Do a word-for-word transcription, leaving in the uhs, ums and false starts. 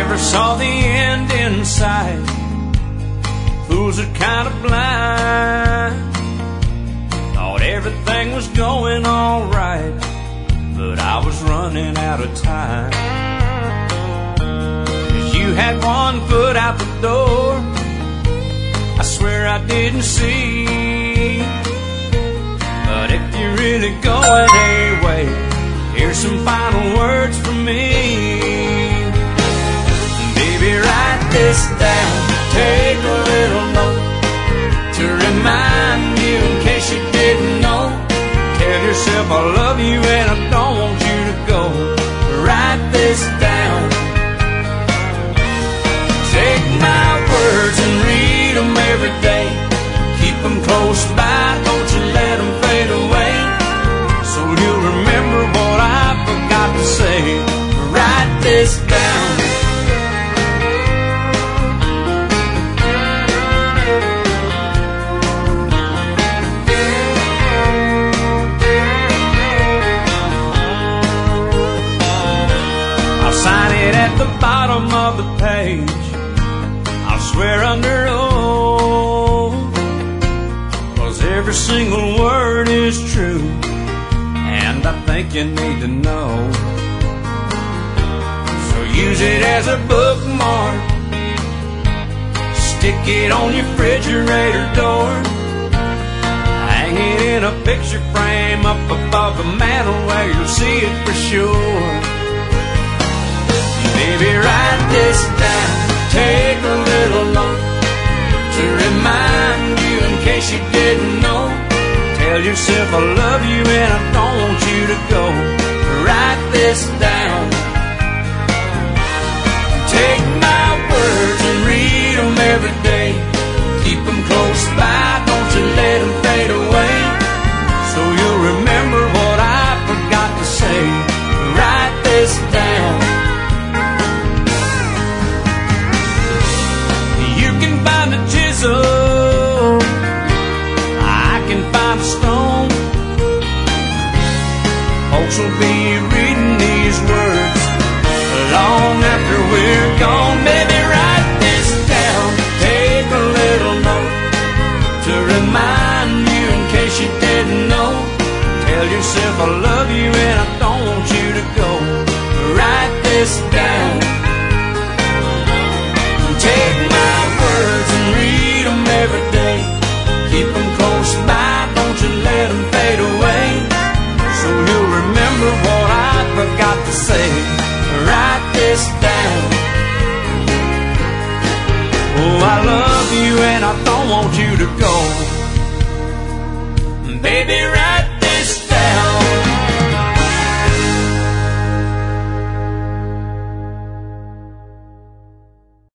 never saw the end in sight. Fools are kind of blind. Thought everything was going all right, but I was running out of time. 'Cause you had one foot out the door, I swear I didn't see. But if you're really going away, here's some final words from me. Baby, write this down, take a little note to remind you in case you didn't know. Tell yourself I love you and I don't want you to go. Write this down. Take my words and read them every day. Keep them close by, don't you let them fade away. So you'll remember what I forgot to say. Write this down. I'll sign it at the bottom of the page. I'll swear under oath, 'cause every single word is true, and I think you need to know. So use it as a bookmark, stick it on your refrigerator door, hang it in a picture frame up above the mantel where you'll see it for sure. Baby, write this down, take a little note to remind you in case you didn't know. Tell yourself I love you and I don't want you to go. Write this down. Take my words and read them every day. Keep them close by, don't you let them fade away. So you'll remember what I forgot to say. Write this down. You can find a chisel, I can find a stone. Folks will be reading these words long after we're gone. Baby, write this down, take a little note to remind you in case you didn't know. Tell yourself I love you and I don't want you to go. Write this down. Take my words and read them every day. Keep them close by, don't you let them fade away. So you'll remember what I forgot to say. Write this down. Oh, I love you and I don't want you to go. Baby,